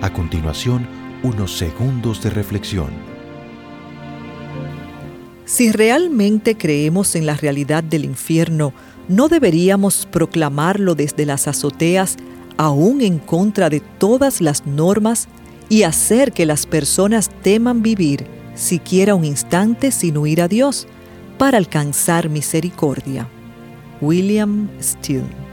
A continuación, unos segundos de reflexión. Si realmente creemos en la realidad del infierno, ¿no deberíamos proclamarlo desde las azoteas, aún en contra de todas las normas, y hacer que las personas teman vivir siquiera un instante sin huir a Dios para alcanzar misericordia? William Steele.